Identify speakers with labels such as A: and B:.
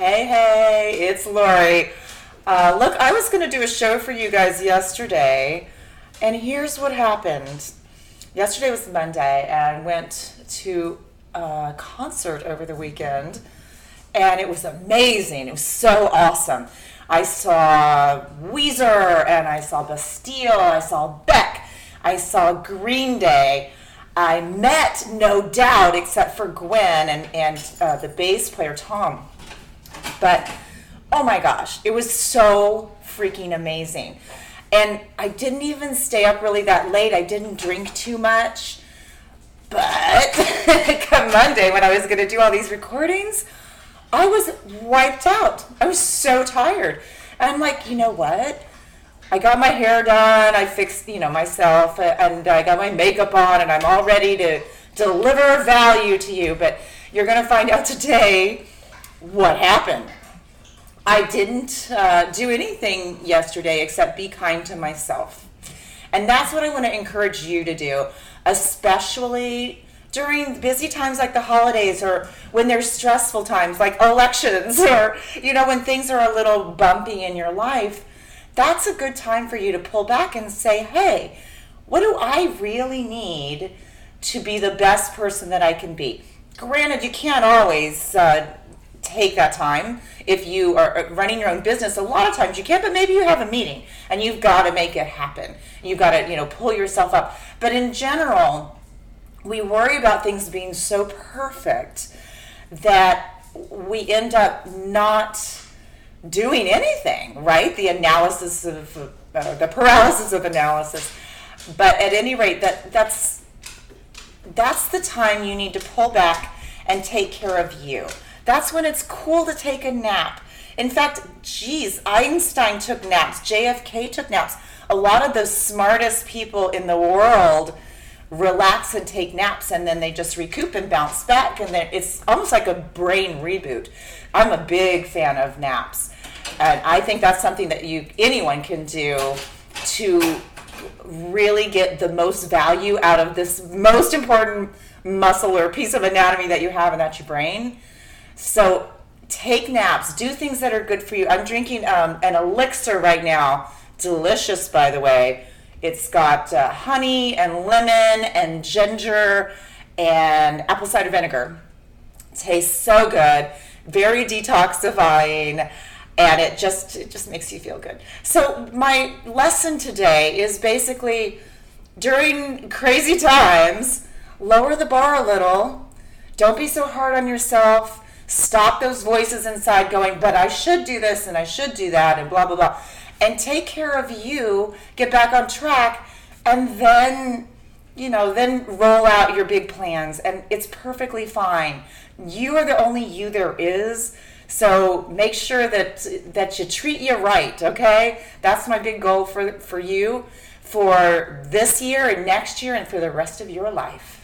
A: Hey, it's Lori. Look, I was going to do a show for you guys yesterday, and here's what happened. Yesterday was Monday, and I went to a concert over the weekend, and it was amazing. It was so awesome. I saw Weezer, and I saw Bastille, I saw Beck, I saw Green Day. I met No Doubt, except for Gwen and the bass player Tom. But, oh my gosh, it was so freaking amazing. And I didn't even stay up really that late. I didn't drink too much. But come Monday, when I was going to do all these recordings, I was wiped out. I was so tired. And I'm like, you know what? I got my hair done, I fixed, myself, and I got my makeup on, and I'm all ready to deliver value to you. But you're going to find out today what happened. I didn't do anything yesterday except be kind to myself. And that's what I want to encourage you to do, especially during busy times like the holidays, or when there's stressful times like elections, or, when things are a little bumpy in your life. That's a good time for you to pull back and say, hey, what do I really need to be the best person that I can be? Granted, you can't always take that time. If you are running your own business, a lot of times you can't, but maybe you have a meeting and you've got to make it happen. You've got to, pull yourself up. But in general, we worry about things being so perfect that we end up not doing anything, right? The analysis of the paralysis of analysis. But at any rate, that's the time you need to pull back and take care of you. That's when it's cool to take a nap. In fact, Einstein took naps, JFK took naps. A lot of the smartest people in the world relax and take naps, and then they just recoup and bounce back, and then it's almost like a brain reboot. I'm a big fan of naps, and I think that's something that anyone can do to really get the most value out of this most important muscle or piece of anatomy that you have, and that's your brain. So take naps, do things that are good for you. I'm drinking an elixir right now, delicious, by the way. It's got honey and lemon and ginger and apple cider vinegar. Tastes so good, very detoxifying, and it just makes you feel good. So my lesson today is basically, during crazy times, lower the bar a little. Don't be so hard on yourself. Stop those voices inside going, but I should do this and I should do that and blah, blah, blah. And take care of you, get back on track, and then, then roll out your big plans. And it's perfectly fine. You are the only you there is. So make sure that you treat you right, okay? That's my big goal for you for this year and next year and for the rest of your life.